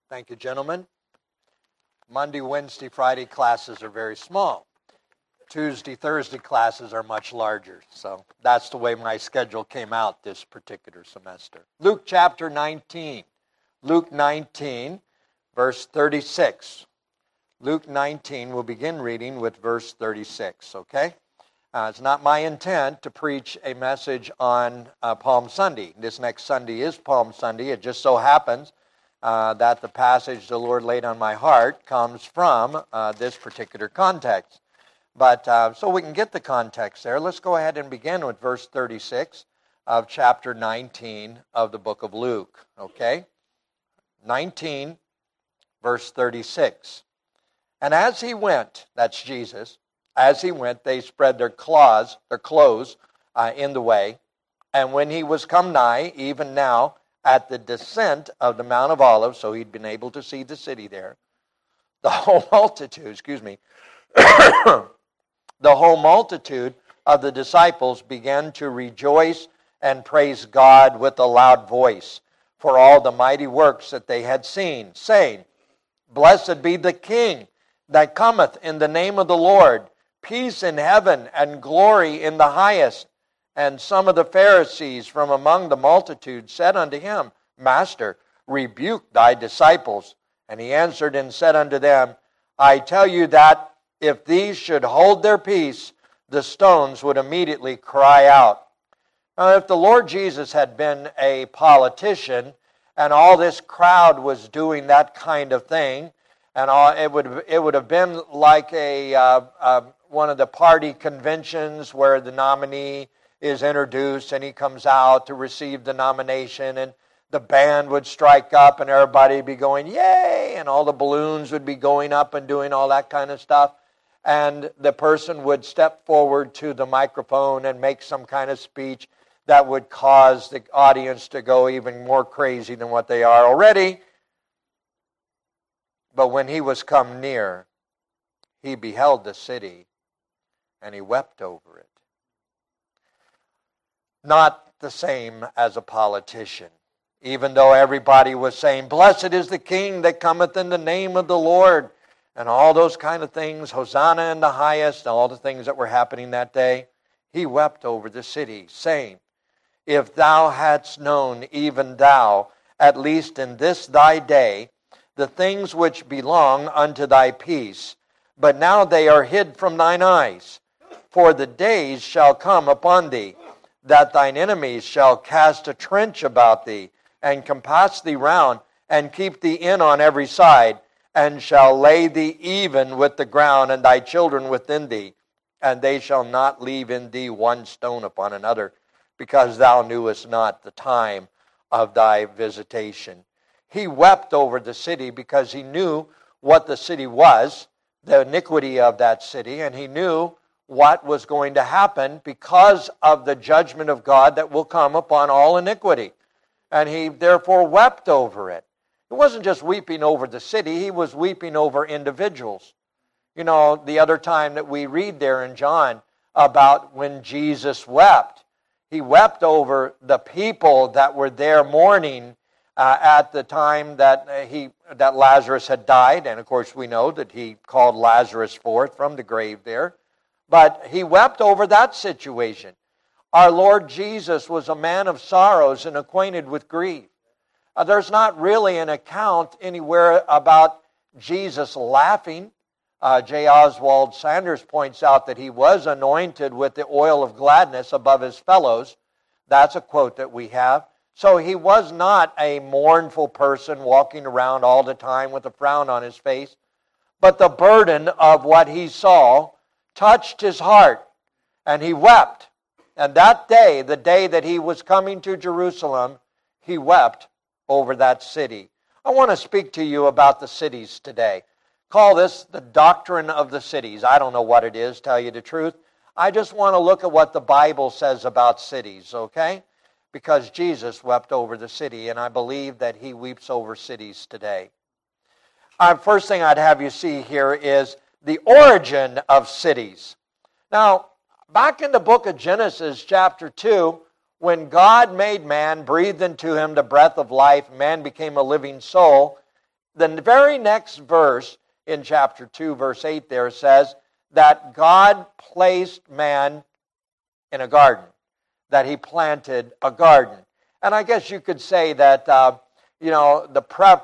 Thank you, gentlemen. Monday, Wednesday, Friday classes are very small. Tuesday, Thursday classes are much larger. So that's the way my schedule came out this particular semester. Luke chapter 19. Luke 19, verse 36. Luke 19, we'll begin reading with verse 36, okay? It's not my intent to preach a message on Palm Sunday. This next Sunday is Palm Sunday. It just so happens that the passage the Lord laid on my heart comes from this particular context. But so we can get the context there, let's go ahead and begin with verse 36 of chapter 19 of the book of Luke, okay? 19, verse 36. And as he went, that's Jesus, as he went, they spread their clothes in the way. And when he was come nigh, even now, at the descent of the Mount of Olives, so he'd been able to see the city there, the whole multitude of the disciples began to rejoice and praise God with a loud voice for all the mighty works that they had seen, saying, Blessed be the King that cometh in the name of the Lord, peace in heaven and glory in the highest. And some of the Pharisees from among the multitude said unto him, Master, rebuke thy disciples. And he answered and said unto them, I tell you that if these should hold their peace, the stones would immediately cry out. Now, if the Lord Jesus had been a politician and all this crowd was doing that kind of thing, and it would have been like one of the party conventions where the nominee is introduced and he comes out to receive the nomination, and the band would strike up and everybody would be going, yay, and all the balloons would be going up and doing all that kind of stuff. And the person would step forward to the microphone and make some kind of speech that would cause the audience to go even more crazy than what they are already. But when he was come near, he beheld the city, and he wept over it. Not the same as a politician. Even though everybody was saying, Blessed is the King that cometh in the name of the Lord, and all those kind of things, Hosanna in the highest, and all the things that were happening that day, he wept over the city, saying, If thou hadst known, even thou, at least in this thy day, the things which belong unto thy peace, but now they are hid from thine eyes. For the days shall come upon thee, that thine enemies shall cast a trench about thee, and compass thee round, and keep thee in on every side, and shall lay thee even with the ground, and thy children within thee, and they shall not leave in thee one stone upon another, because thou knewest not the time of thy visitation. He wept over the city because he knew what the city was, the iniquity of that city, and he knew what was going to happen because of the judgment of God that will come upon all iniquity. And he therefore wept over it. It wasn't just weeping over the city, he was weeping over individuals. You know, the other time that we read there in John about when Jesus wept, he wept over the people that were there mourning at the time that Lazarus had died. And of course we know that he called Lazarus forth from the grave there. But he wept over that situation. Our Lord Jesus was a man of sorrows and acquainted with grief. There's not really an account anywhere about Jesus laughing. J. Oswald Sanders points out that he was anointed with the oil of gladness above his fellows. That's a quote that we have. So he was not a mournful person walking around all the time with a frown on his face. But the burden of what he saw touched his heart, and he wept. And that day, the day that he was coming to Jerusalem, he wept over that city. I want to speak to you about the cities today. Call this the doctrine of the cities. I don't know what it is, tell you the truth. I just want to look at what the Bible says about cities, okay? Because Jesus wept over the city, and I believe that he weeps over cities today. First thing I'd have you see here is the origin of cities. Now, back in the book of Genesis, chapter 2, when God made man, breathed into him the breath of life, man became a living soul, The very next verse in chapter 2, verse 8 there says that God placed man in a garden, that he planted a garden. And I guess you could say that, the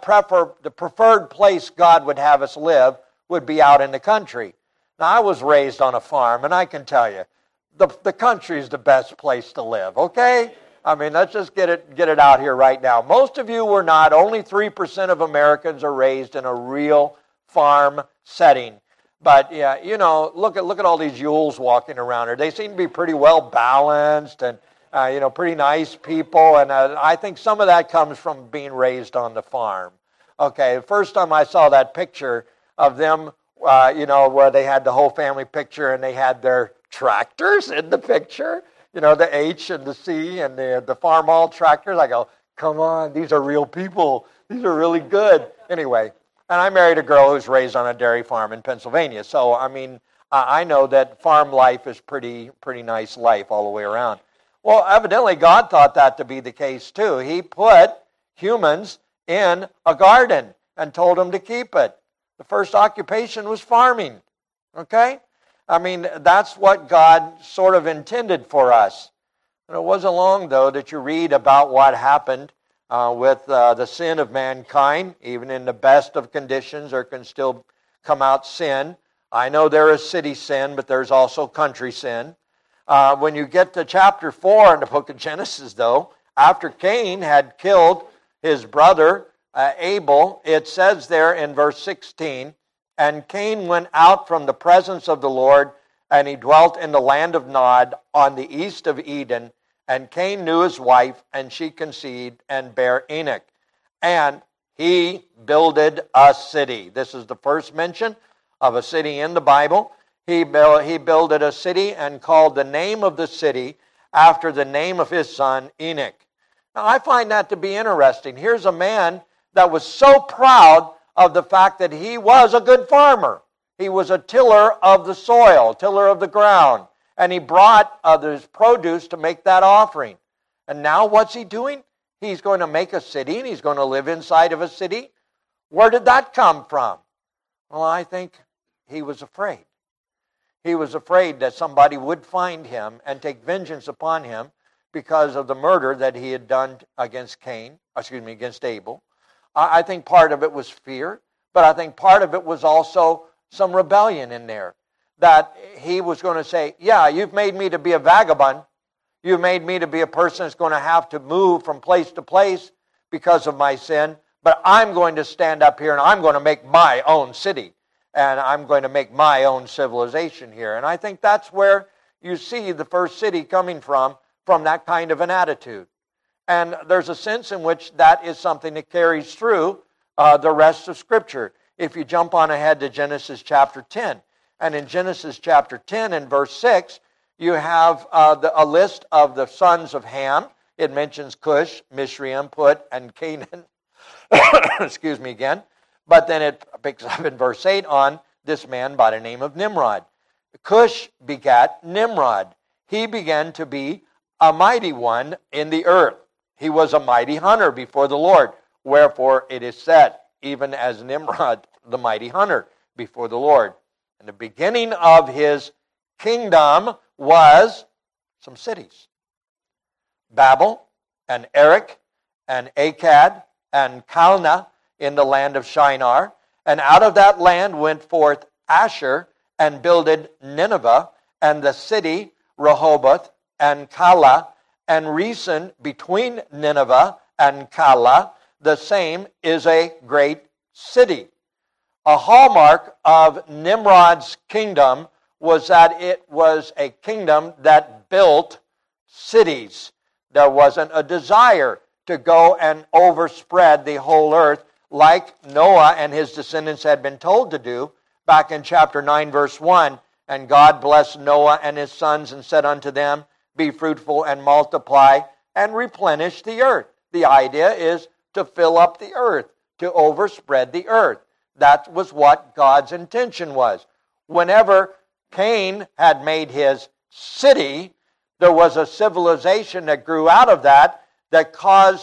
preferred place God would have us live would be out in the country. Now, I was raised on a farm, and I can tell you, the country is the best place to live, okay? I mean, let's just get it out here right now. Most of you were not. Only 3% of Americans are raised in a real farm setting. But, yeah, look at all these Yules walking around here. They seem to be pretty well balanced and, pretty nice people. And I think some of that comes from being raised on the farm. Okay, the first time I saw that picture of them, where they had the whole family picture and they had their tractors in the picture, the H and the C and the Farmall tractors. I go, come on, these are real people. These are really good. Anyway, and I married a girl who was raised on a dairy farm in Pennsylvania. So, I know that farm life is pretty nice life all the way around. Well, evidently God thought that to be the case too. He put humans in a garden and told them to keep it. The first occupation was farming. Okay? That's what God sort of intended for us. And it wasn't long, though, that you read about what happened with the sin of mankind. Even in the best of conditions, there can still come out sin. I know there is city sin, but there's also country sin. When you get to chapter 4 in the book of Genesis, though, after Cain had killed his brother Abel, it says there in verse 16, and Cain went out from the presence of the Lord, and he dwelt in the land of Nod on the east of Eden. And Cain knew his wife, and she conceived and bare Enoch. And he builded a city. This is the first mention of a city in the Bible. He builded a city and called the name of the city after the name of his son Enoch. Now, I find that to be interesting. Here's a man that was so proud of the fact that he was a good farmer. He was a tiller of the soil, tiller of the ground. And he brought his produce to make that offering. And now what's he doing? He's going to make a city and he's going to live inside of a city. Where did that come from? Well, I think he was afraid. He was afraid that somebody would find him and take vengeance upon him because of the murder that he had done against Abel. I think part of it was fear, but I think part of it was also some rebellion in there. That he was going to say, yeah, you've made me to be a vagabond. You've made me to be a person that's going to have to move from place to place because of my sin, but I'm going to stand up here and I'm going to make my own city. And I'm going to make my own civilization here. And I think that's where you see the first city coming from that kind of an attitude. And there's a sense in which that is something that carries through the rest of Scripture. If you jump on ahead to Genesis chapter 10. And in Genesis chapter 10 and verse 6, you have a list of the sons of Ham. It mentions Cush, Mizraim, Put, and Canaan. Excuse me again. But then it picks up in verse 8 on this man by the name of Nimrod. Cush begat Nimrod. He began to be a mighty one in the earth. He was a mighty hunter before the Lord. Wherefore it is said, even as Nimrod, the mighty hunter before the Lord. And the beginning of his kingdom was some cities. Babel, and Erech, and Akkad, and Calneh in the land of Shinar. And out of that land went forth Asher, and builded Nineveh, and the city Rehoboth, and Calah, and Resen between Nineveh and Calah. The same is a great city. A hallmark of Nimrod's kingdom was that it was a kingdom that built cities. There wasn't a desire to go and overspread the whole earth like Noah and his descendants had been told to do back in chapter 9, verse 1. And God blessed Noah and his sons and said unto them, be fruitful and multiply and replenish the earth. The idea is to fill up the earth, to overspread the earth. That was what God's intention was. Whenever Cain had made his city, there was a civilization that grew out of that caused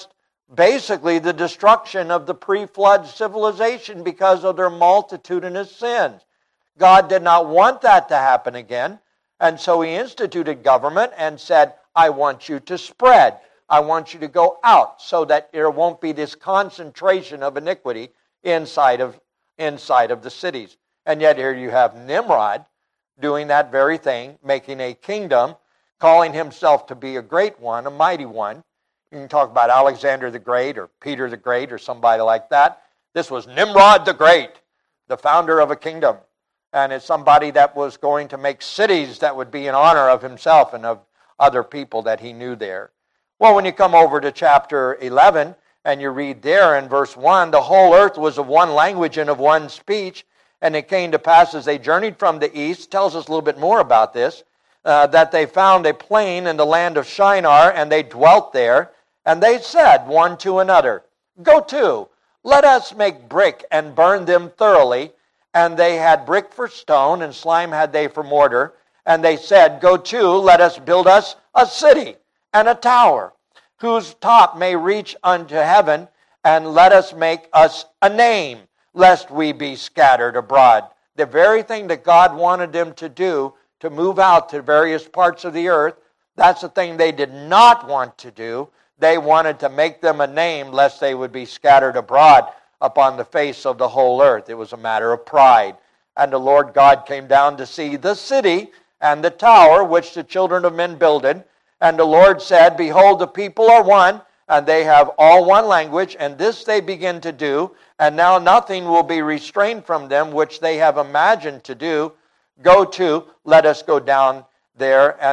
basically the destruction of the pre-flood civilization because of their multitudinous sins. God did not want that to happen again, and so he instituted government and said, I want you to spread. I want you to go out so that there won't be this concentration of iniquity inside of the cities. And yet here you have Nimrod doing that very thing, making a kingdom, calling himself to be a great one, a mighty one. You can talk about Alexander the Great or Peter the Great or somebody like that. This was Nimrod the Great, the founder of a kingdom. And it's somebody that was going to make cities that would be in honor of himself and of other people that he knew there. Well, when you come over to chapter 11 and you read there in verse 1, the whole earth was of one language and of one speech. And it came to pass as they journeyed from the east, tells us a little bit more about this, that they found a plain in the land of Shinar, and they dwelt there. And they said one to another, Go to, let us make brick and burn them thoroughly. And they had brick for stone, and slime had they for mortar. And they said, Go to, let us build us a city and a tower, whose top may reach unto heaven, and let us make us a name, lest we be scattered abroad. The very thing that God wanted them to do, to move out to various parts of the earth, that's the thing they did not want to do. They wanted to make them a name, lest they would be scattered abroad upon the face of the whole earth. It was a matter of pride. And the Lord God came down to see the city and the tower which the children of men builded. And the Lord said, Behold, the people are one, and they have all one language, and this they begin to do. And now nothing will be restrained from them which they have imagined to do. Go to, let us go down there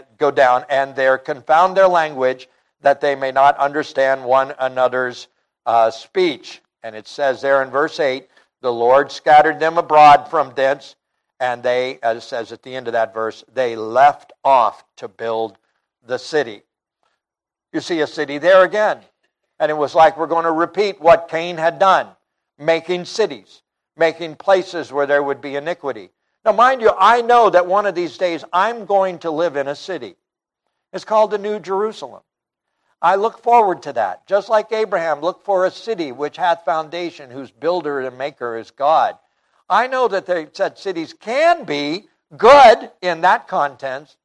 and there confound their language, that they may not understand one another's speech. And it says there in verse 8, the Lord scattered them abroad from thence, and they, as it says at the end of that verse, they left off to build the city. You see a city there again. And it was like we're going to repeat what Cain had done, making cities, making places where there would be iniquity. Now mind you, I know that one of these days I'm going to live in a city. It's called the New Jerusalem. I look forward to that. Just like Abraham looked for a city which hath foundation, whose builder and maker is God. I know that said cities can be good in that context,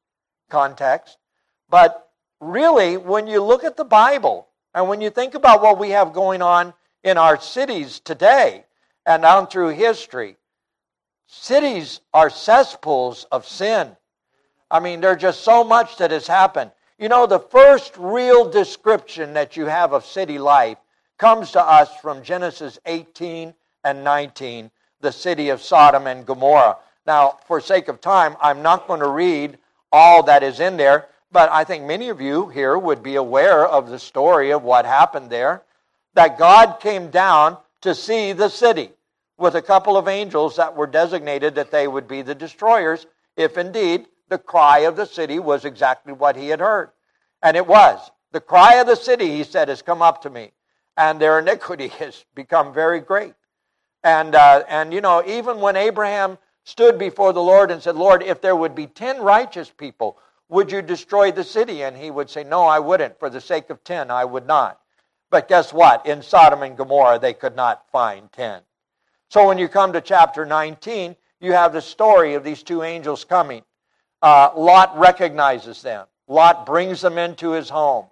but really, when you look at the Bible, and when you think about what we have going on in our cities today, and down through history, cities are cesspools of sin. I mean, there's just so much that has happened. You know, the first real description that you have of city life comes to us from Genesis 18 and 19, the city of Sodom and Gomorrah. Now, for sake of time, I'm not going to read all that is in there, but I think many of you here would be aware of the story of what happened there, that God came down to see the city with a couple of angels that were designated that they would be the destroyers, if indeed the cry of the city was exactly what he had heard. And it was. The cry of the city, he said, has come up to me, and their iniquity has become very great. And you know, even when Abraham stood before the Lord and said, Lord, if there would be 10 righteous people, would you destroy the city? And he would say, no, I wouldn't. For the sake of 10, I would not. But guess what? In Sodom and Gomorrah, they could not find 10. So when you come to chapter 19, you have the story of these two angels coming. Lot recognizes them. Lot brings them into his home.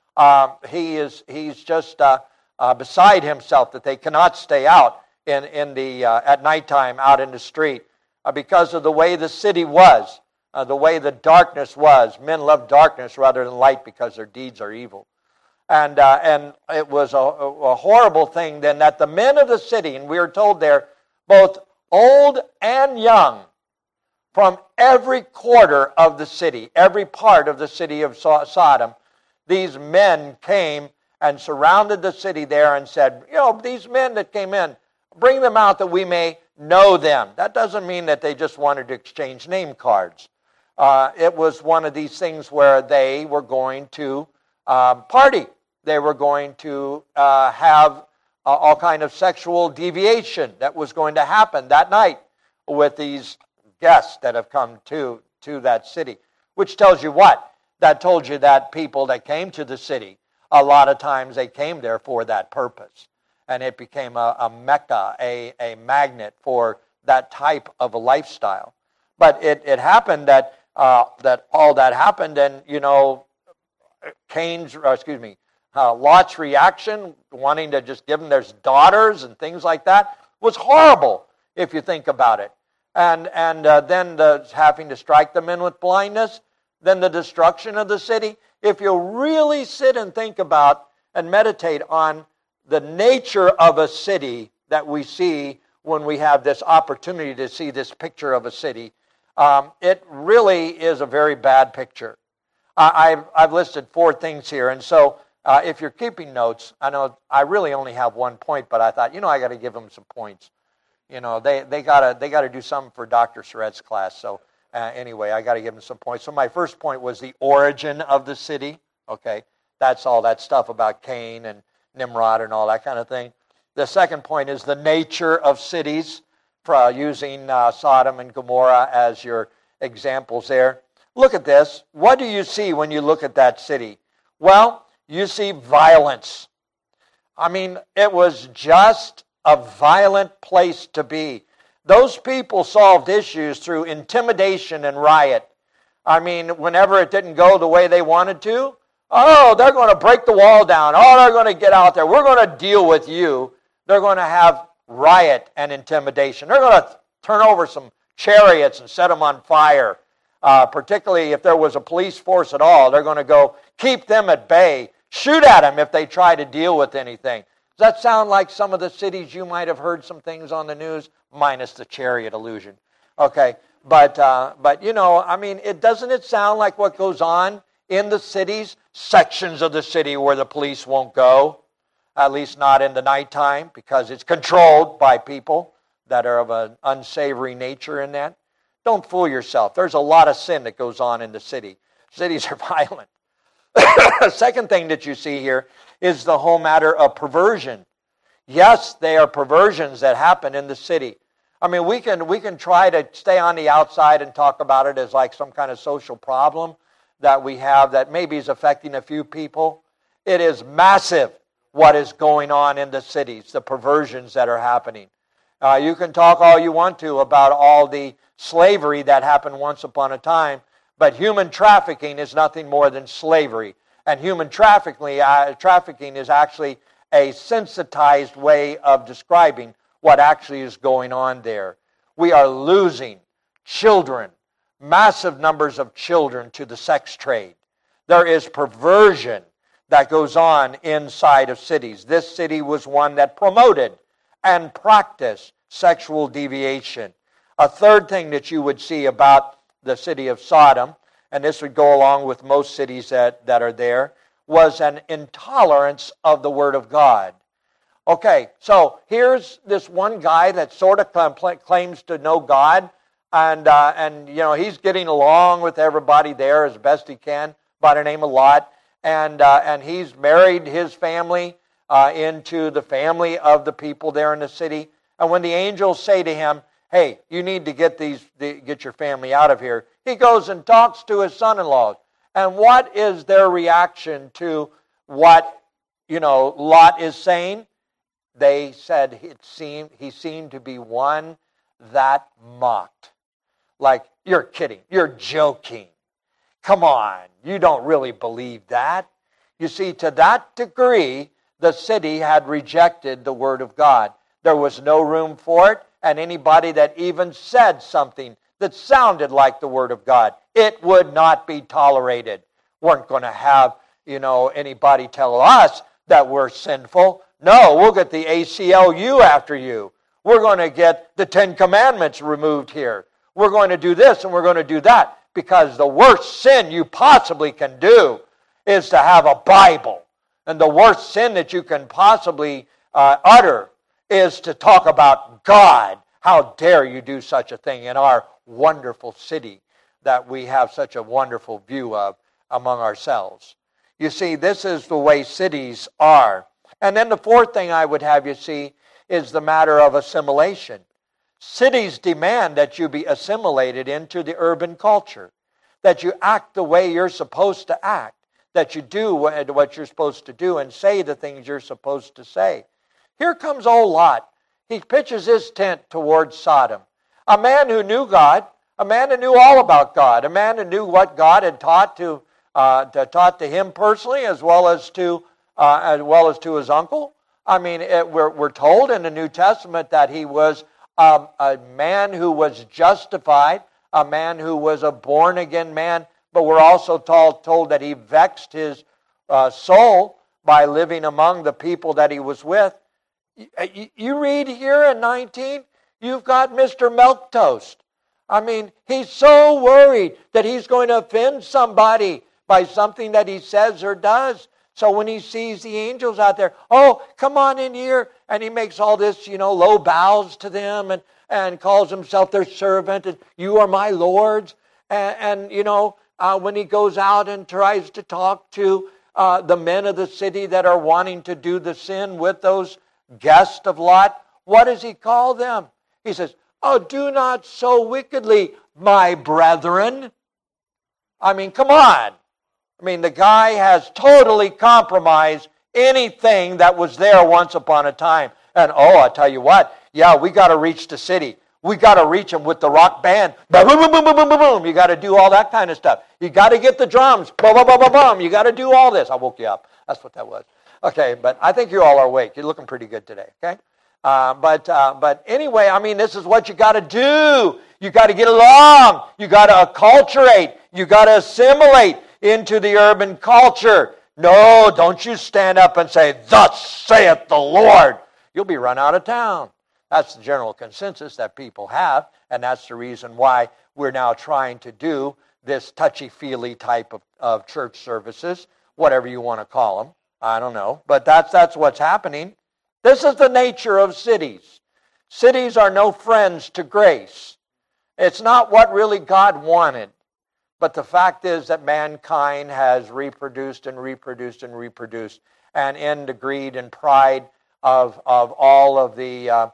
He's just beside himself that they cannot stay out at nighttime out in the street because of the way the city was, the way the darkness was. Men love darkness rather than light because their deeds are evil. And it was a horrible thing then that the men of the city, and we are told there, both old and young, from every quarter of the city, every part of the city of Sodom, these men came and surrounded the city there and said, you know, these men that came in, bring them out that we may know them. That doesn't mean that they just wanted to exchange name cards. It was one of these things where they were going to party. They were going to have all kind of sexual deviation that was going to happen that night with these guests that have come to that city. Which tells you what? That told you that people that came to the city a lot of times they came there for that purpose. And it became a mecca, a magnet for that type of a lifestyle. But it happened that all that happened, and Lot's reaction, wanting to just give them their daughters and things like that, was horrible if you think about it. And then having to strike them in with blindness, then the destruction of the city. If you really sit and think about and meditate on the nature of a city that we see when we have this opportunity to see this picture of a city, it really is a very bad picture. I've listed 4 things here, and so if you're keeping notes, I know I really only have 1 point, but I thought, I got to give them some points. They got to do something for Dr. Surratt's class. So anyway, I got to give them some points. So my first point was the origin of the city. Okay, that's all that stuff about Cain and Nimrod and all that kind of thing. The second point is the nature of cities, using Sodom and Gomorrah as your examples there. Look at this. What do you see when you look at that city? Well, you see violence. I mean, it was just a violent place to be. Those people solved issues through intimidation and riot. I mean, whenever it didn't go the way they wanted to, they're going to break the wall down. They're going to get out there. We're going to deal with you. They're going to have riot and intimidation. They're going to turn over some chariots and set them on fire. Particularly if there was a police force at all, they're going to go keep them at bay. Shoot at them if they try to deal with anything. Does that sound like some of the cities you might have heard some things on the news, minus the chariot illusion? Okay, but it doesn't sound like what goes on in the cities, sections of the city where the police won't go, at least not in the nighttime, because it's controlled by people that are of an unsavory nature in that. Don't fool yourself. There's a lot of sin that goes on in the city. Cities are violent. The second thing that you see here is the whole matter of perversion. Yes, they are perversions that happen in the city. I mean, we can try to stay on the outside and talk about it as like some kind of social problem that we have that maybe is affecting a few people. It is massive what is going on in the cities, the perversions that are happening. You can talk all you want to about all the slavery that happened once upon a time, but human trafficking is nothing more than slavery. And human trafficking is actually a sensitized way of describing what actually is going on there. We are losing children, massive numbers of children, to the sex trade. There is perversion that goes on inside of cities. This city was one that promoted and practiced sexual deviation. A third thing that you would see about the city of Sodom, and this would go along with most cities that are there, was an intolerance of the Word of God. Okay, so here's this one guy that sort of claims to know God, and he's getting along with everybody there as best he can by the name of Lot, and he's married his family into the family of the people there in the city. And when the angels say to him, "Hey, you need to get your family out of here," he goes and talks to his son-in-laws. And what is their reaction to what Lot is saying? They said he seemed to be one that mocked. Like, you're kidding, you're joking. Come on, you don't really believe that. You see, to that degree, the city had rejected the Word of God. There was no room for it, and anybody that even said something that sounded like the Word of God, it would not be tolerated. Weren't going to have, anybody tell us that we're sinful. No, we'll get the ACLU after you. We're going to get the 10 Commandments removed here. We're going to do this and we're going to do that, because the worst sin you possibly can do is to have a Bible. And the worst sin that you can possibly utter is to talk about God. How dare you do such a thing in our wonderful city that we have such a wonderful view of among ourselves. You see, this is the way cities are. And then the fourth thing I would have you see is the matter of assimilation. Cities demand that you be assimilated into the urban culture, that you act the way you're supposed to act, that you do what you're supposed to do and say the things you're supposed to say. Here comes old Lot. He pitches his tent towards Sodom. A man who knew God, a man who knew all about God, a man who knew what God had taught to him personally, as well as to his uncle. I mean, we're told in the New Testament that he was a man who was justified, a man who was a born-again man, but we're also told that he vexed his soul by living among the people that he was with. You read here in 19, you've got Mr. Milquetoast. I mean, he's so worried that he's going to offend somebody by something that he says or does. So when he sees the angels out there, oh, come on in here, and he makes all this, low bows to them and calls himself their servant, and you are my lords. And when he goes out and tries to talk to the men of the city that are wanting to do the sin with those guests of Lot, what does he call them? He says, oh, do not so wickedly, my brethren. I mean, come on. I mean, the guy has totally compromised anything that was there once upon a time. And I tell you what, yeah, we got to reach the city. We got to reach them with the rock band. Boom, boom, boom, boom, boom, boom, boom. You got to do all that kind of stuff. You got to get the drums. Boom, boom, boom, boom, boom. You got to do all this. I woke you up. That's what that was. Okay, but I think you all are awake. You're looking pretty good today, okay? But anyway, I mean, this is what you got to do. You got to get along. You got to acculturate. You got to assimilate into the urban culture. No, don't you stand up and say, thus saith the Lord. You'll be run out of town. That's the general consensus that people have, and that's the reason why we're now trying to do this touchy-feely type of church services, whatever you want to call them. I don't know, but that's what's happening. This is the nature of cities. Cities are no friends to grace. It's not what really God wanted. But the fact is that mankind has reproduced and reproduced and reproduced, and in the greed and pride of all of the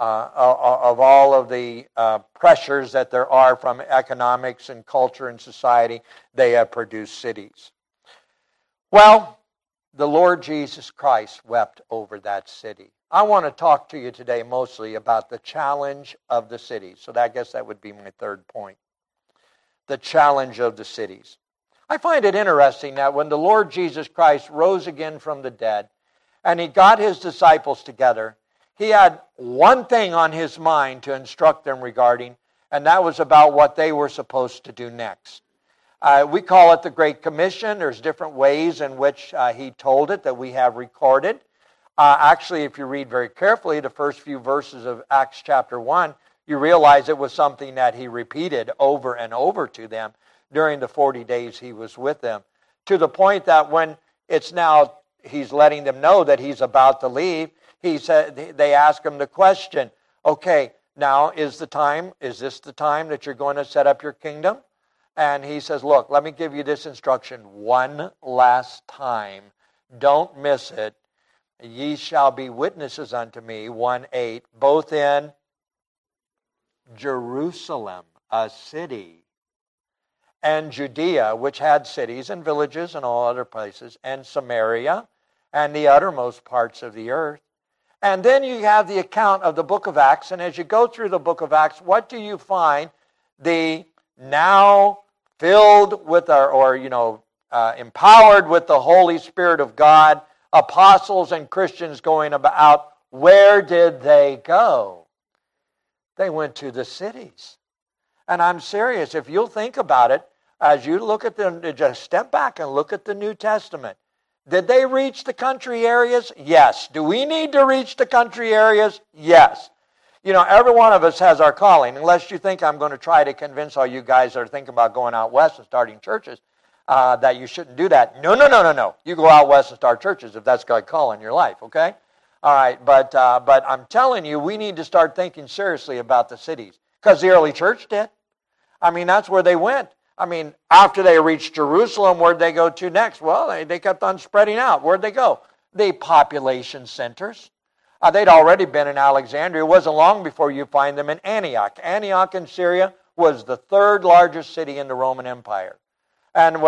pressures that there are from economics and culture and society, they have produced cities. Well, the Lord Jesus Christ wept over that city. I want to talk to you today mostly about the challenge of the cities. So I guess that would be my third point. The challenge of the cities. I find it interesting that when the Lord Jesus Christ rose again from the dead and he got his disciples together, he had one thing on his mind to instruct them regarding, and that was about what they were supposed to do next. We call it the Great Commission. There's different ways in which he told it that we have recorded. Actually, if you read very carefully the first few verses of Acts chapter 1, you realize it was something that he repeated over and over to them during the 40 days he was with them, to the point that when it's now he's letting them know that he's about to leave, they ask him the question, okay, now is this the time that you're going to set up your kingdom? And he says, look, let me give you this instruction one last time. Don't miss it. Ye shall be witnesses unto me, 1:8, both in Jerusalem, a city, and Judea, which had cities and villages and all other places, and Samaria, and the uttermost parts of the earth. And then you have the account of the book of Acts, and as you go through the book of Acts, what do you find? The now filled with empowered with the Holy Spirit of God, apostles and Christians going about. Where did they go? They went to the cities. And I'm serious. If you'll think about it, as you look at just step back and look at the New Testament. Did they reach the country areas? Yes. Do we need to reach the country areas? Yes. Every one of us has our calling, unless you think I'm going to try to convince all you guys that are thinking about going out west and starting churches that you shouldn't do that. No. You go out west and start churches if that's God's call in your life, okay? All right, but I'm telling you, we need to start thinking seriously about the cities, because the early church did. I mean, that's where they went. I mean, after they reached Jerusalem, where'd they go to next? Well, they kept on spreading out. Where'd they go? The population centers. They'd already been in Alexandria. It wasn't long before you find them in Antioch. Antioch in Syria was the third largest city in the Roman Empire. And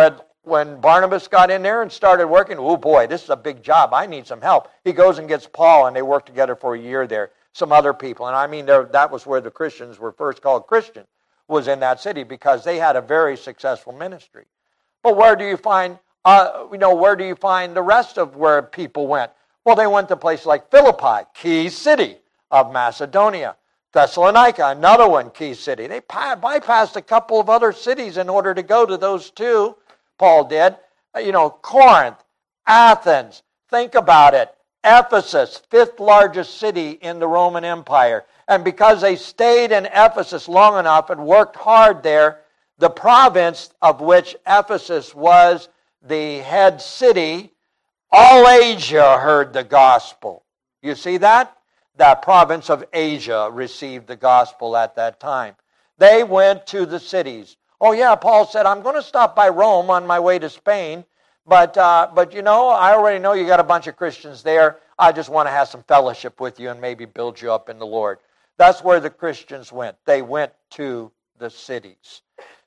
when Barnabas got in there and started working, oh boy, this is a big job. I need some help. He goes and gets Paul, and they work together for a year there. Some other people. And I mean, that was where the Christians were first called Christians, was in that city, because they had a very successful ministry. But where do you find, where do you find the rest of where people went? Well, they went to places like Philippi, key city of Macedonia. Thessalonica, another one, key city. They bypassed a couple of other cities in order to go to those two. Paul did. Corinth, Athens, think about it. Ephesus, fifth largest city in the Roman Empire. And because they stayed in Ephesus long enough and worked hard there, the province of which Ephesus was the head city, all Asia heard the gospel. You see that? The province of Asia received the gospel at that time. They went to the cities. Oh yeah, Paul said, I'm going to stop by Rome on my way to Spain, but I already know you got a bunch of Christians there. I just want to have some fellowship with you and maybe build you up in the Lord. That's where the Christians went. They went to the cities.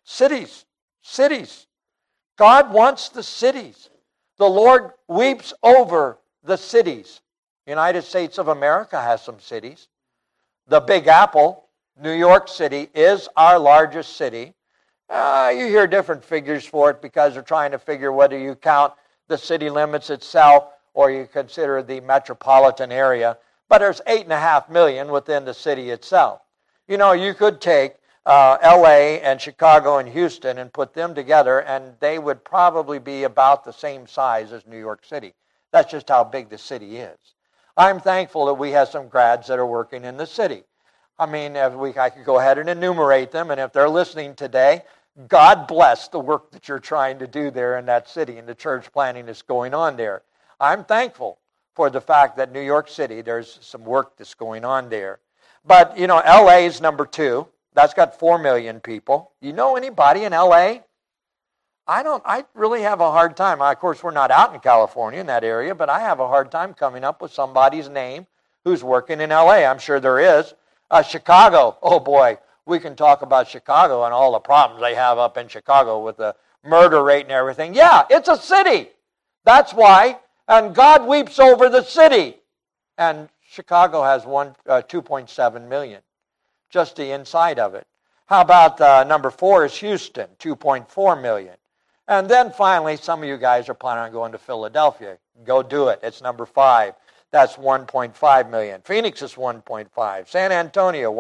Cities. God wants the cities. The Lord weeps over the cities. United States of America has some cities. The Big Apple, New York City, is our largest city. You hear different figures for it because they're trying to figure whether you count the city limits itself or you consider the metropolitan area. But there's 8.5 million within the city itself. You could take L.A. and Chicago and Houston and put them together, and they would probably be about the same size as New York City. That's just how big the city is. I'm thankful that we have some grads that are working in the city. I mean, I could go ahead and enumerate them, and if they're listening today, God bless the work that you're trying to do there in that city and the church planting that's going on there. I'm thankful for the fact that New York City, there's some work that's going on there. But, L.A. is number 2. That's got 4 million people. You know anybody in L.A.? I really have a hard time. Of course, we're not out in California in that area, but I have a hard time coming up with somebody's name who's working in L.A. I'm sure there is. Chicago, oh boy, we can talk about Chicago and all the problems they have up in Chicago with the murder rate and everything. Yeah, it's a city. That's why. And God weeps over the city. And Chicago has 2.7 million, just the inside of it. How about number 4 is Houston, 2.4 million. And then finally, some of you guys are planning on going to Philadelphia. Go do it. It's number 5. That's 1.5 million. Phoenix is 1.5. San Antonio,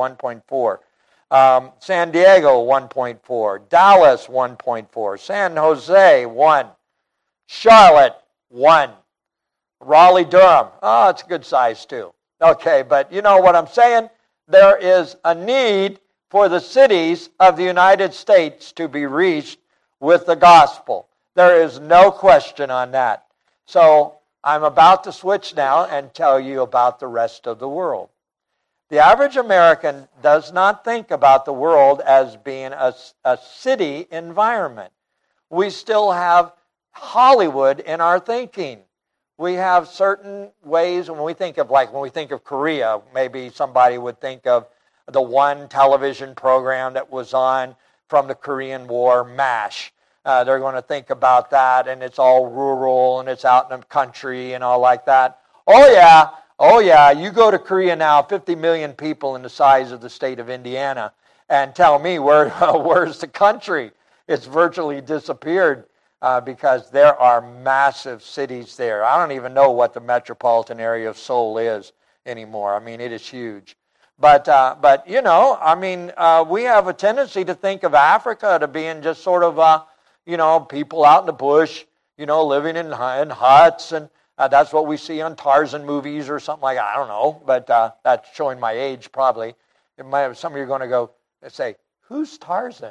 1.4. San Diego, 1.4. Dallas, 1.4. San Jose, 1. Charlotte, 1. Raleigh-Durham, it's a good size too. Okay, but you know what I'm saying? There is a need for the cities of the United States to be reached with the gospel. There is no question on that. So I'm about to switch now and tell you about the rest of the world. The average American does not think about the world as being a city environment. We still have Hollywood in our thinking. We have certain ways when we think of Korea, maybe somebody would think of the one television program that was on from the Korean War, MASH. They're going to think about that, and it's all rural, and it's out in the country and all like that. Oh yeah, you go to Korea now, 50 million people in the size of the state of Indiana, and tell me where's the country? It's virtually disappeared. Because there are massive cities there. I don't even know what the metropolitan area of Seoul is anymore. I mean, it is huge. But we have a tendency to think of Africa to being just sort of, people out in the bush, living in huts, and that's what we see on Tarzan movies or something like that. I don't know, but that's showing my age probably. Some of you are going to go and say, who's Tarzan?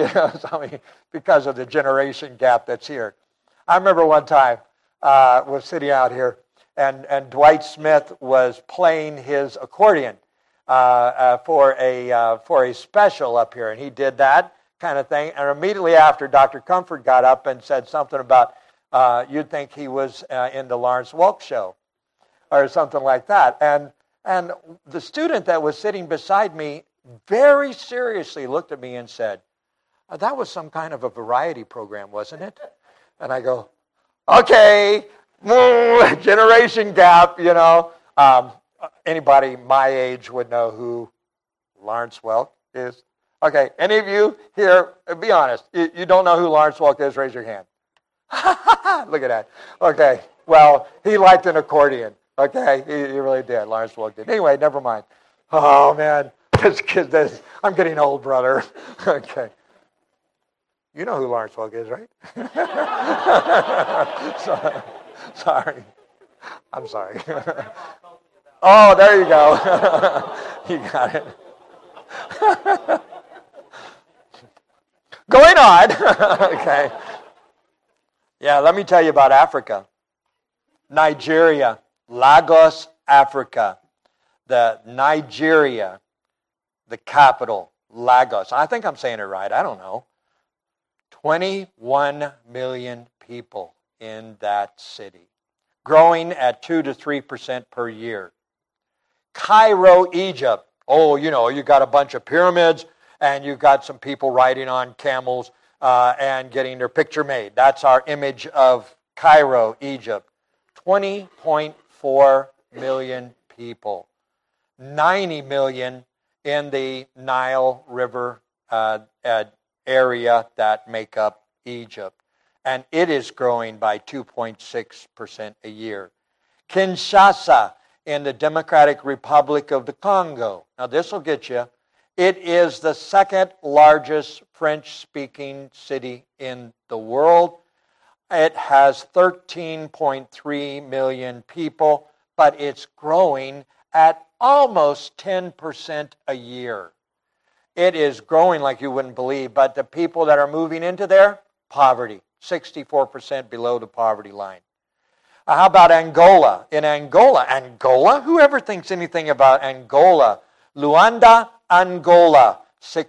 Because of the generation gap that's here. I remember one time was sitting out here, and Dwight Smith was playing his accordion for a special up here, and he did that kind of thing. And immediately after, Dr. Comfort got up and said something about you'd think he was in the Lawrence Welk show or something like that. And the student that was sitting beside me very seriously looked at me and said, that was some kind of a variety program, wasn't it? And I go, okay, generation gap, Anybody my age would know who Lawrence Welk is? Okay, any of you here, be honest, you don't know who Lawrence Welk is, raise your hand. Look at that. Okay, well, he liked an accordion. Okay, he really did. Lawrence Welk did. Anyway, never mind. Oh, man, I'm getting old, brother. Okay. You know who Lawrence Welk is, right? Sorry. I'm sorry. Oh, there you go. You got it. Going on. Okay. Yeah, let me tell you about Africa. Nigeria, Lagos, Africa. Nigeria, the capital, Lagos. I think I'm saying it right. I don't know. 21 million people in that city, growing at 2 to 3% per year. Cairo, Egypt. Oh, you got a bunch of pyramids, and you got some people riding on camels and getting their picture made. That's our image of Cairo, Egypt. 20.4 million people. 90 million in the Nile River area that make up Egypt. And it is growing by 2.6% a year. Kinshasa in the Democratic Republic of the Congo. Now this will get you. It is the second largest French-speaking city in the world. It has 13.3 million people, but it's growing at almost 10% a year. It is growing like you wouldn't believe, but the people that are moving into there, poverty, 64% below the poverty line. How about Angola? In Angola? Whoever thinks anything about Angola? Luanda, Angola,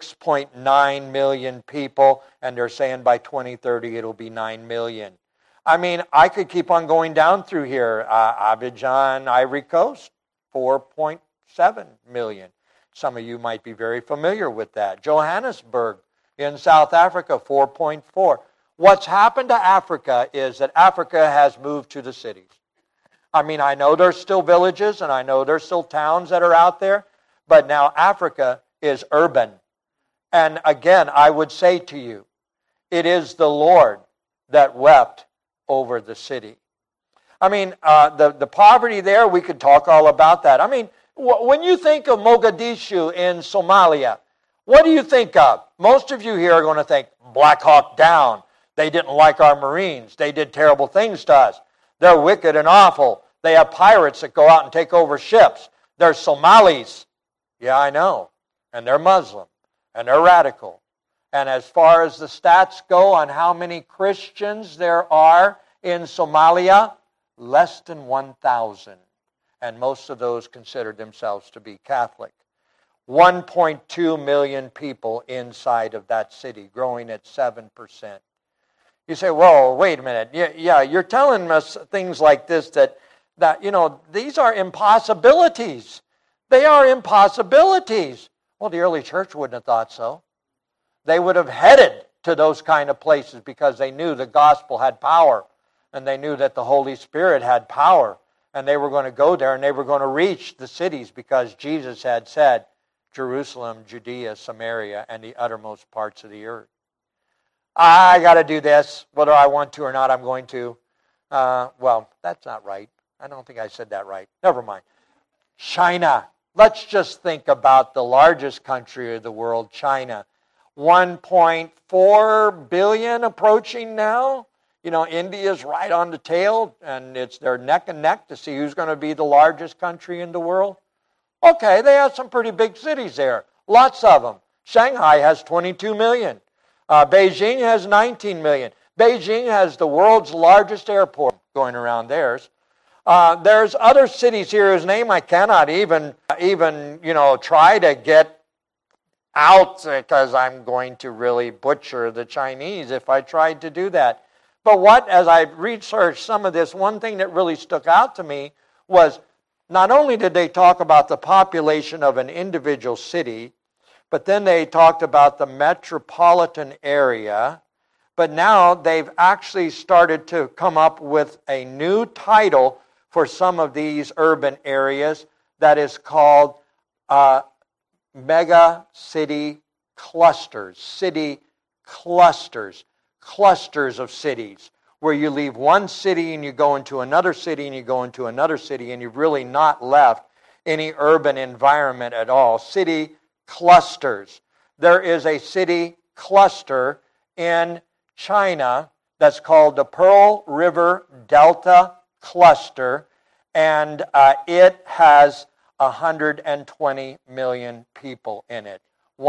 6.9 million people, and they're saying by 2030 it'll be 9 million. I mean, I could keep on going down through here. Abidjan, Ivory Coast, 4.7 million. Some of you might be very familiar with that. Johannesburg in South Africa, 4.4. What's happened to Africa is that Africa has moved to the cities. I mean, I know there's still villages and I know there's still towns that are out there, but now Africa is urban. And again, I would say to you, it is the Lord that wept over the city. I mean, the poverty there, we could talk all about that. I mean, when you think of Mogadishu in Somalia, what do you think of? Most of you here are going to think Black Hawk Down. They didn't like our Marines. They did terrible things to us. They're wicked and awful. They have pirates that go out and take over ships. They're Somalis. Yeah, I know. And they're Muslim. And they're radical. And as far as the stats go on how many Christians there are in Somalia, less than 1,000. And most of those consider themselves to be Catholic. 1.2 million people inside of that city, growing at 7%. You say, well, wait a minute. Yeah, you're telling us things like this that these are impossibilities. They are impossibilities. Well, the early church wouldn't have thought so. They would have headed to those kind of places because they knew the gospel had power and they knew that the Holy Spirit had power and they were going to go there and they were going to reach the cities because Jesus had said, Jerusalem, Judea, Samaria, and the uttermost parts of the earth. I got to do this, whether I want to or not, I'm going to. Well, that's not right. I don't think I said that right. Never mind. China. Let's just think about the largest country of the world, China. 1.4 billion approaching now. India's right on the tail, and they're neck and neck to see who's going to be the largest country in the world. Okay, they have some pretty big cities there. Lots of them. Shanghai has 22 million. Beijing has 19 million. Beijing has the world's largest airport going around theirs. There's other cities here whose name I cannot even try to get out because I'm going to really butcher the Chinese if I tried to do that. But as I researched some of this, one thing that really stuck out to me was not only did they talk about the population of an individual city, but then they talked about the metropolitan area, But now they've actually started to come up with a new title for some of these urban areas that is called mega city clusters. City clusters. Clusters of cities, where you leave one city and you go into another city and you go into another city, and you've really not left any urban environment at all. City clusters. There is a city cluster in China that's called the Pearl River Delta Cluster, and it has 120 million people in it.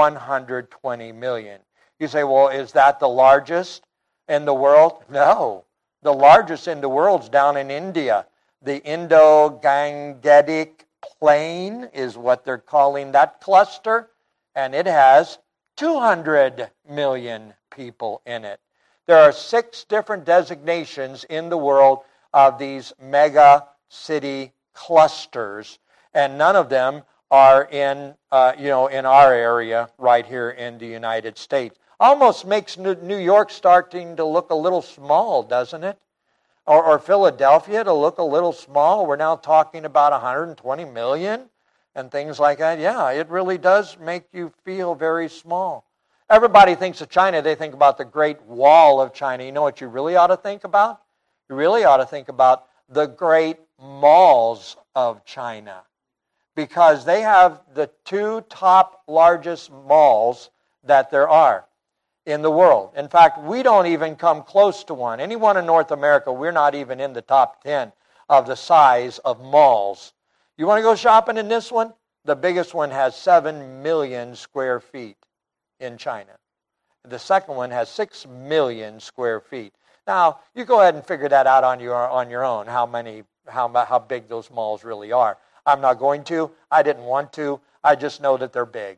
120 million. You say, well, is that the largest in the world? No. The largest in the world is down in India. The Indo-Gangetic Plain is what they're calling that cluster, and it has 200 million people in it. There are 6 different designations in the world of these mega city clusters, and none of them are in our area right here in the United States. Almost makes New York starting to look a little small, doesn't it? Or Philadelphia to look a little small. We're now talking about 120 million and things like that. Yeah, it really does make you feel very small. Everybody thinks of China. They think about the Great Wall of China. You know what you really ought to think about? You really ought to think about the great malls of China, because they have the 2 top largest malls that there are in the world. In fact, we don't even come close to one. Anyone in North America, we're not even in the top 10 of the size of malls. You want to go shopping in this one? The biggest one has 7 million square feet in China. The second one has 6 million square feet. Now, you go ahead and figure that out on your own, how big those malls really are. I'm not going to. I didn't want to. I just know that they're big.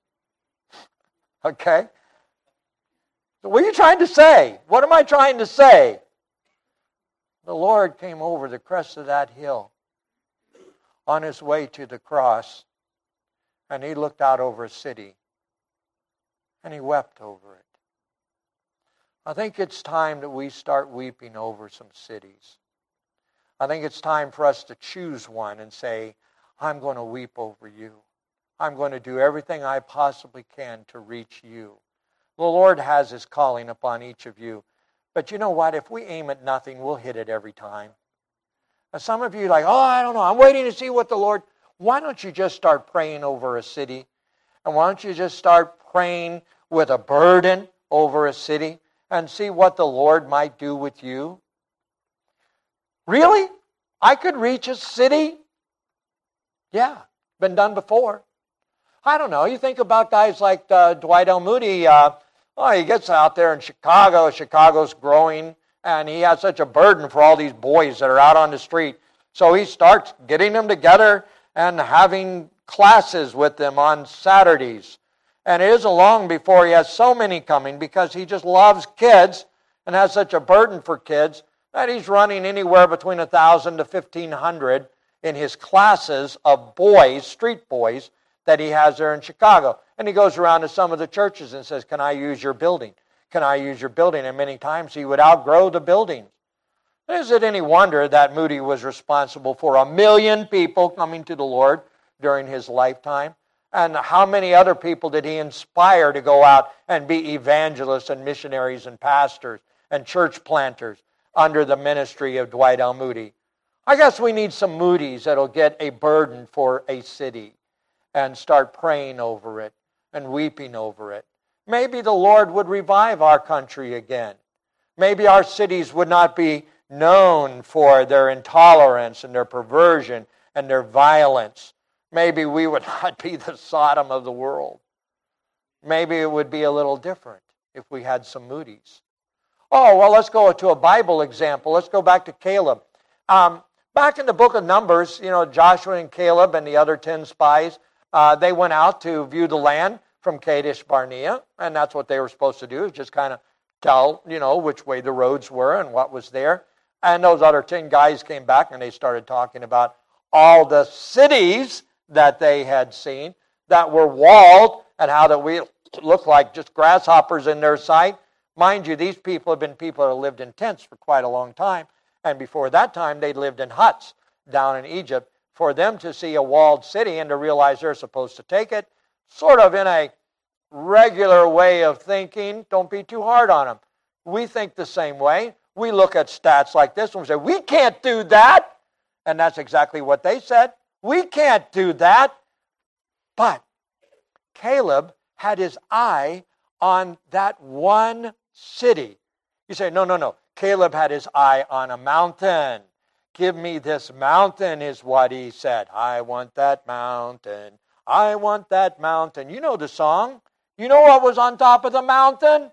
Okay? So what are you trying to say? What am I trying to say? The Lord came over the crest of that hill on his way to the cross, and he looked out over a city, and he wept over it. I think it's time that we start weeping over some cities. I think it's time for us to choose one and say, I'm going to weep over you. I'm going to do everything I possibly can to reach you. The Lord has his calling upon each of you. But you know what? If we aim at nothing, we'll hit it every time. And some of you are like, I don't know. I'm waiting to see what the Lord... Why don't you just start praying over a city? And why don't you just start praying with a burden over a city and see what the Lord might do with you? Really? I could reach a city? Yeah, been done before. I don't know. You think about guys like Dwight L. Moody. He gets out there in Chicago. Chicago's growing, and he has such a burden for all these boys that are out on the street. So he starts getting them together and having classes with them on Saturdays. And it isn't long before he has so many coming, because he just loves kids and has such a burden for kids that he's running anywhere between 1,000 to 1,500 in his classes of boys, street boys, that he has there in Chicago. And he goes around to some of the churches and says, can I use your building? Can I use your building? And many times he would outgrow the buildings. Is it any wonder that Moody was responsible for 1 million people coming to the Lord during his lifetime? And how many other people did he inspire to go out and be evangelists and missionaries and pastors and church planters under the ministry of Dwight L. Moody? I guess we need some Moodys that'll get a burden for a city and start praying over it and weeping over it. Maybe the Lord would revive our country again. Maybe our cities would not be known for their intolerance and their perversion and their violence. Maybe we would not be the Sodom of the world. Maybe it would be a little different if we had some Moodys. Let's go to a Bible example. Let's go back to Caleb. Back in the book of Numbers, Joshua and Caleb and the other 10 spies, they went out to view the land from Kadesh Barnea, and that's what they were supposed to do, is just kind of tell, which way the roads were and what was there. And those other 10 guys came back and they started talking about all the cities that they had seen that were walled and how that we looked like just grasshoppers in their sight. Mind you, these people have been people that lived in tents for quite a long time. And before that time, they lived in huts down in Egypt. For them to see a walled city and to realize they're supposed to take it, sort of in a regular way of thinking, don't be too hard on them. We think the same way. We look at stats like this and we say, we can't do that. And that's exactly what they said. We can't do that. But Caleb had his eye on that one city. You say, no. Caleb had his eye on a mountain. Give me this mountain is what he said. I want that mountain. I want that mountain. You know the song. You know what was on top of the mountain?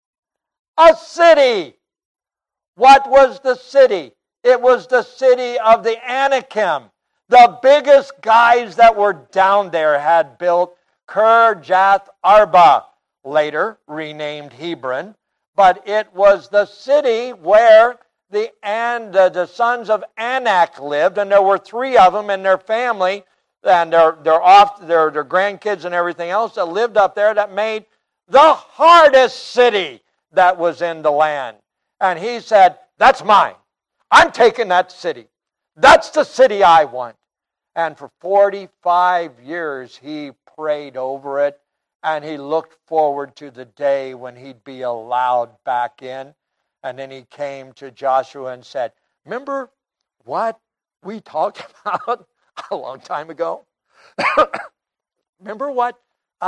A city. What was the city? It was the city of the Anakim. The biggest guys that were down there had built Kirjath Arba, later renamed Hebron. But it was the city where the sons of Anak lived, and there were 3 of them and their family, and their grandkids and everything else that lived up there that made the hardest city that was in the land. And he said, that's mine. I'm taking that city. That's the city I want. And for 45 years he prayed over it, and he looked forward to the day when he'd be allowed back in. And then he came to Joshua and said, remember what we talked about a long time ago? Remember what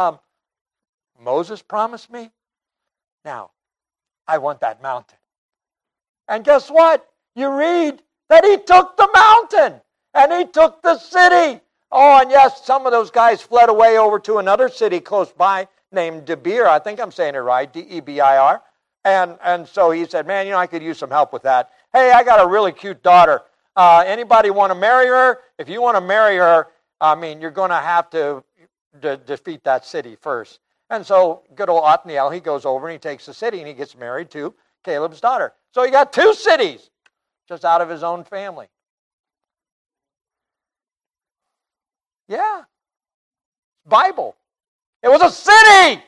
Moses promised me? Now, I want that mountain. And guess what? You read that he took the mountain and he took the city. Oh, and yes, some of those guys fled away over to another city close by named Debir. I think I'm saying it right, Debir. And so he said, man, I could use some help with that. Hey, I got a really cute daughter. Anybody want to marry her? If you want to marry her, you're going to have to defeat that city first. And so good old Othniel, he goes over and he takes the city and he gets married to Caleb's daughter. So he got 2 cities just out of his own family. Yeah. Bible. It was a city.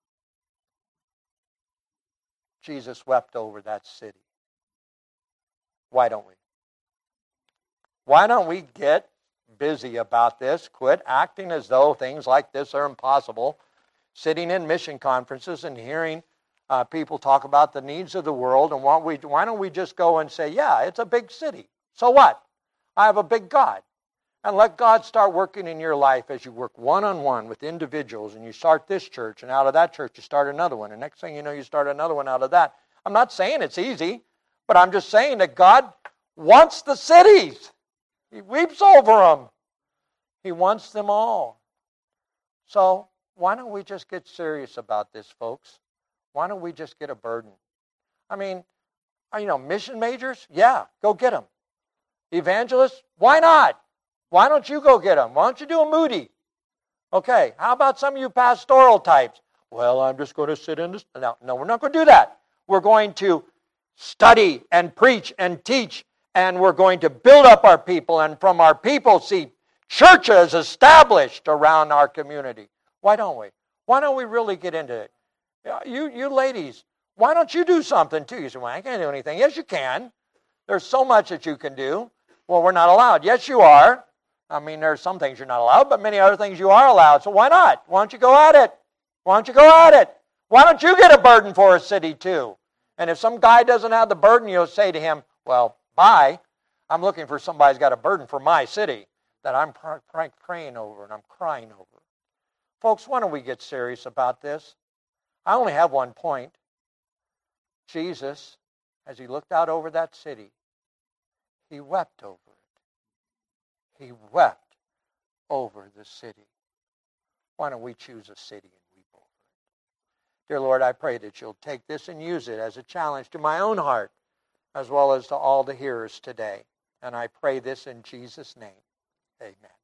Jesus wept over that city. Why don't we? Why don't we get busy about this? Quit acting as though things like this are impossible. Sitting in mission conferences and hearing people talk about the needs of the world, and why don't we just go and say, yeah, it's a big city. So what? I have a big God. And let God start working in your life as you work one-on-one with individuals, and you start this church, and out of that church you start another one, and next thing you know you start another one out of that. I'm not saying it's easy, but I'm just saying that God wants the cities. He weeps over them. He wants them all. So why don't we just get serious about this, folks? Why don't we just get a burden? Mission majors? Yeah, go get them. Evangelists? Why not? Why don't you go get them? Why don't you do a Moody? Okay, how about some of you pastoral types? Well, I'm just going to sit in this. No, we're not going to do that. We're going to study and preach and teach, and we're going to build up our people, and from our people see churches established around our community. Why don't we? Why don't we really get into it? You ladies, why don't you do something too? You say, well, I can't do anything. Yes, you can. There's so much that you can do. Well, we're not allowed. Yes, you are. There's some things you're not allowed, but many other things you are allowed. So why not? Why don't you go at it? Why don't you go at it? Why don't you get a burden for a city too? And if some guy doesn't have the burden, you'll say to him, well, bye. I'm looking for somebody who's got a burden for my city that I'm praying over and I'm crying over. Folks, why don't we get serious about this? I only have one point. Jesus, as he looked out over that city, he wept over it. He wept over the city. Why don't we choose a city and weep over it? Dear Lord, I pray that you'll take this and use it as a challenge to my own heart as well as to all the hearers today. And I pray this in Jesus' name. Amen.